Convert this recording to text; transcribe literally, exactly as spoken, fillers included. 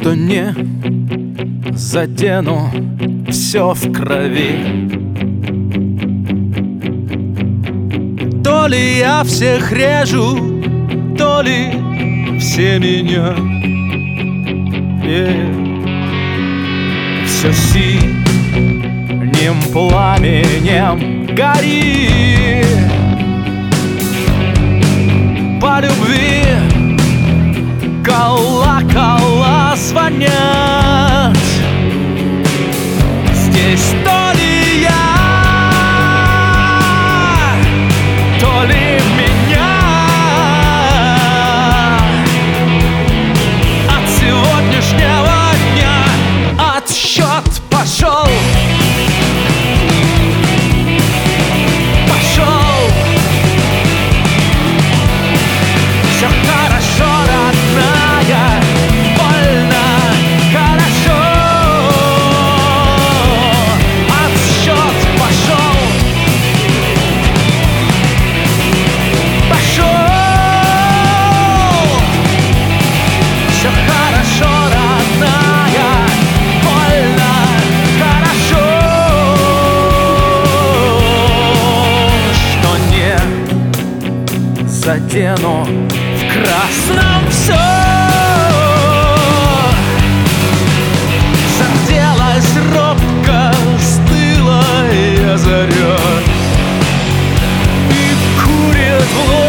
что не задену, все в крови. То ли я всех режу, то ли все меня. Yeah. Все синим пламенем гори. По любви колокола звонят. Здесь то ли я, то ли меня. От сегодняшнего дня отсчет пошел. Пошел. Все хорошо, родная, больно хорошо. Отсчет пошел. Пошел. Все хорошо, родная, больно хорошо. Что не задену, в красном все. Зарделась робко, стыла я заря и курит в